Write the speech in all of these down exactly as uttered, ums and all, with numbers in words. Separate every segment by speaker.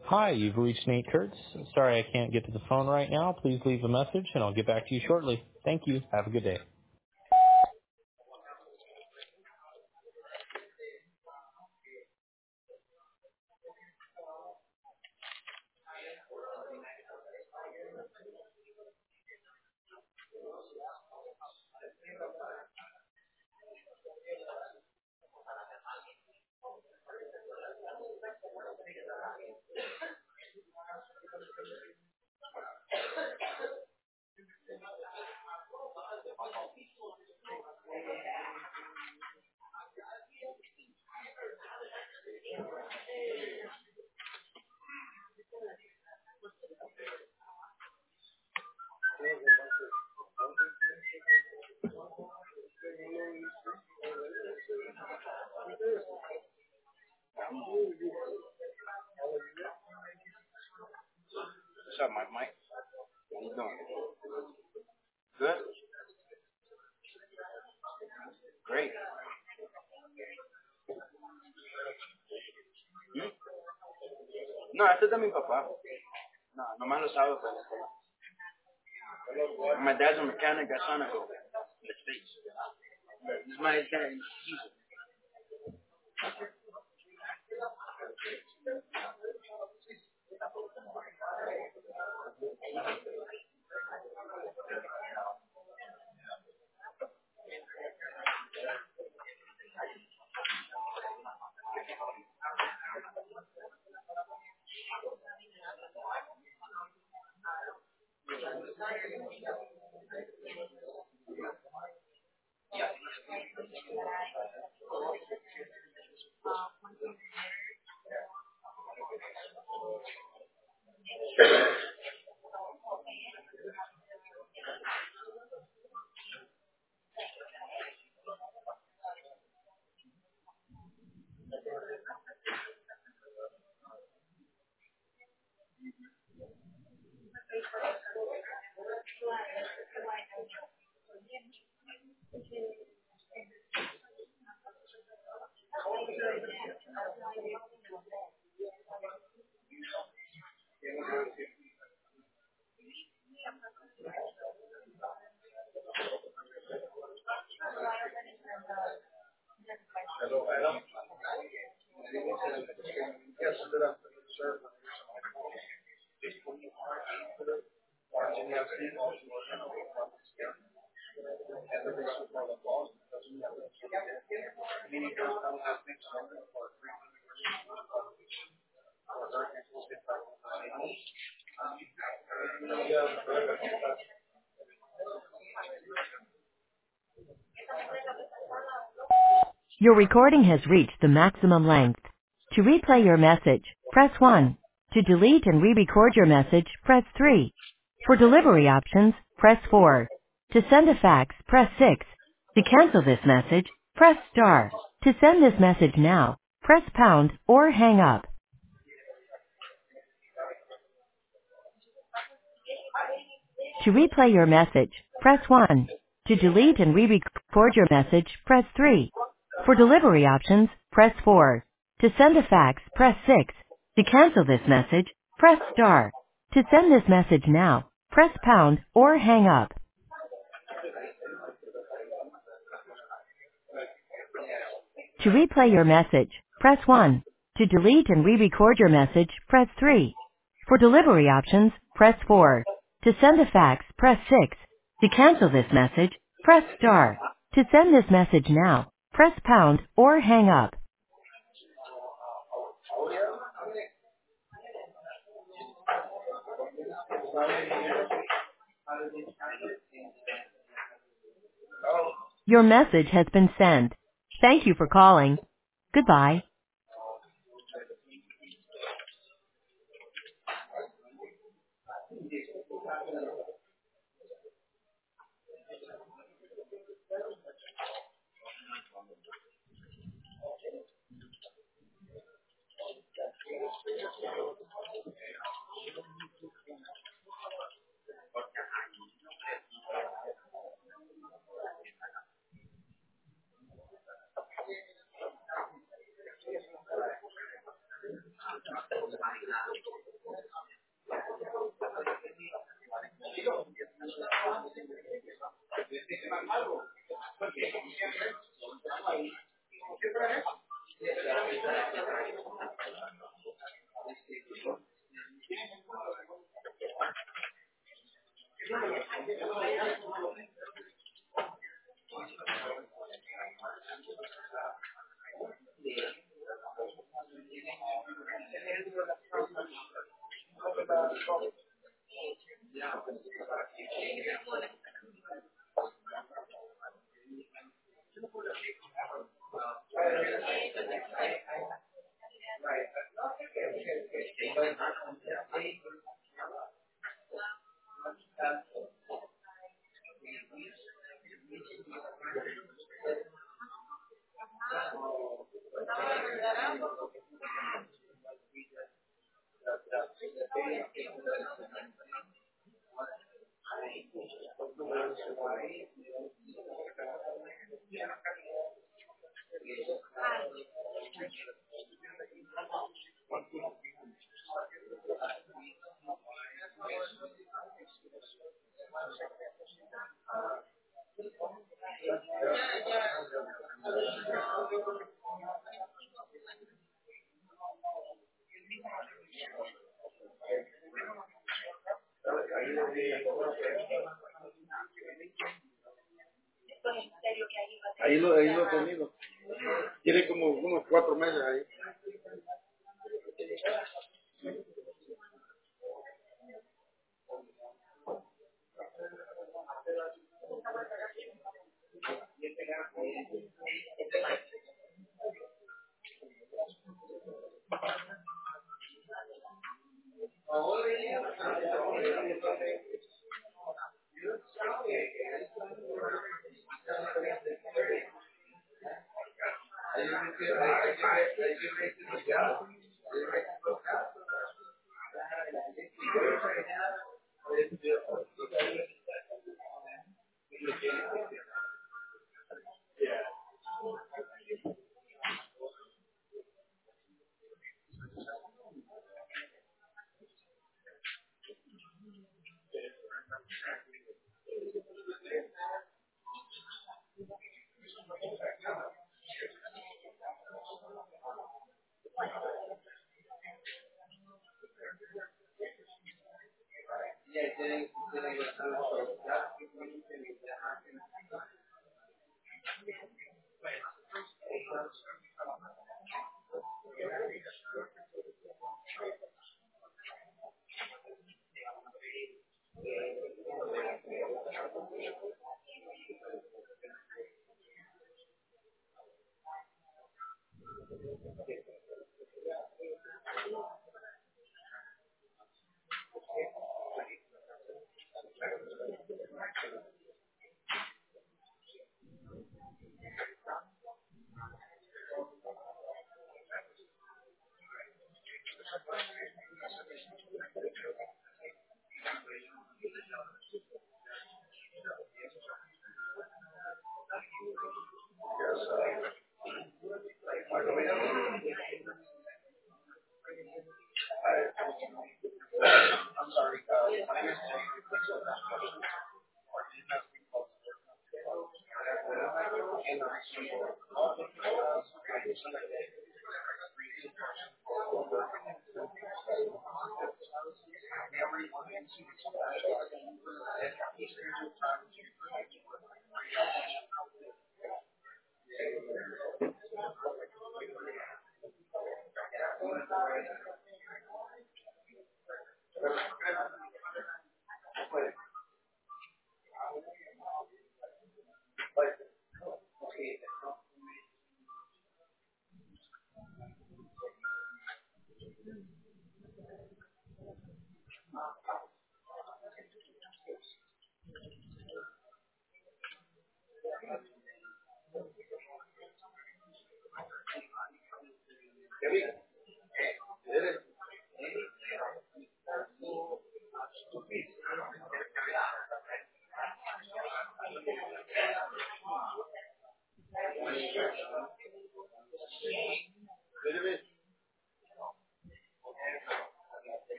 Speaker 1: Hi, you've reached Nate Kurtz. Sorry I can't get to the phone right now. Please leave a message and I'll get back to you shortly. Thank you. Have a good day.
Speaker 2: What's up, Mike? Mike? How you doing? Good? Great. ¿Mm? No, este es de mi papá. No, nomás lo sabe por la escuela. My dad's a mechanic at Sonaco in the States. This is my dad. He's
Speaker 3: Your recording has reached the maximum length. To replay your message, press one. To delete and re-record your message, press three. For delivery options, press four. To send a fax, press six. To cancel this message, press star. To send this message now, press pound or hang up. To replay your message, press one. To delete and re-record your message, press three. For delivery options, press four. To send a fax, press six. To cancel this message, press star. To send this message now, press pound or hang up. To replay your message, press one. To delete and re-record your message, press three. For delivery options, press four. To send a fax, press six. To cancel this message, press star. To send this message now, press pound or hang up. Your message has been sent. Thank you for calling. Goodbye.
Speaker 2: Ahí lo, ahí lo he tenido. Tiene como unos cuatro meses ahí.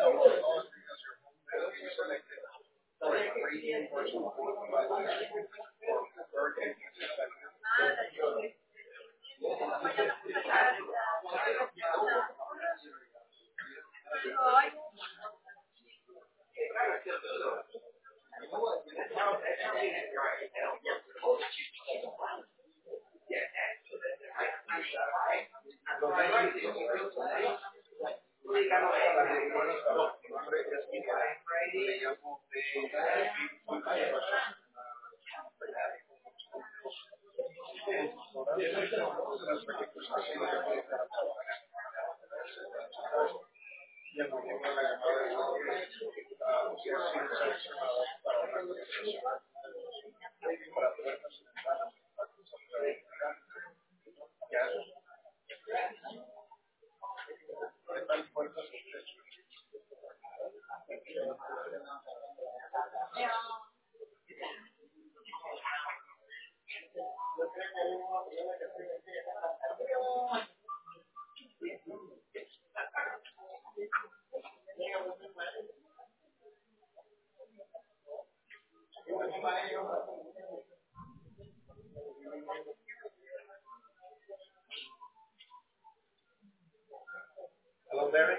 Speaker 2: Hello, Barry.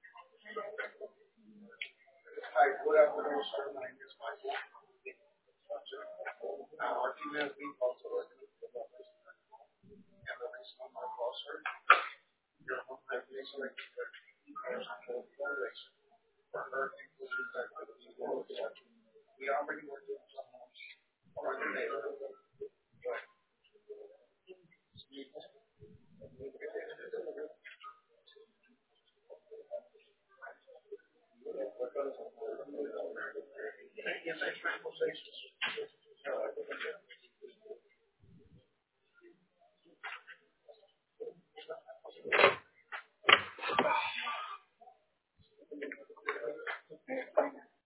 Speaker 2: Hi, good afternoon, sir. My name is Michael. Now, our team has been also working with the office and the reason of my call, sir. Your home has been selected for hurricane disaster. We already worked with some homes or the neighborhood. Yes, I transportation.